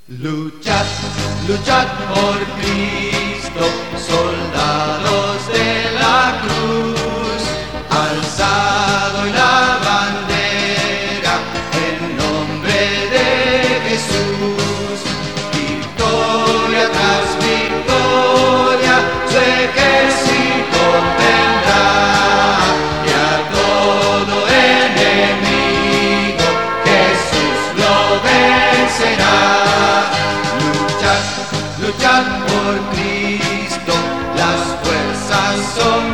Luchad, luchad por Cristo, soldados de la cruz, alzado en la bandera, en nombre de Jesús. Victoria tras victoria, su ejército tendrá, y a todo enemigo Jesús lo vencerá. Luchad por Cristo, las fuerzas son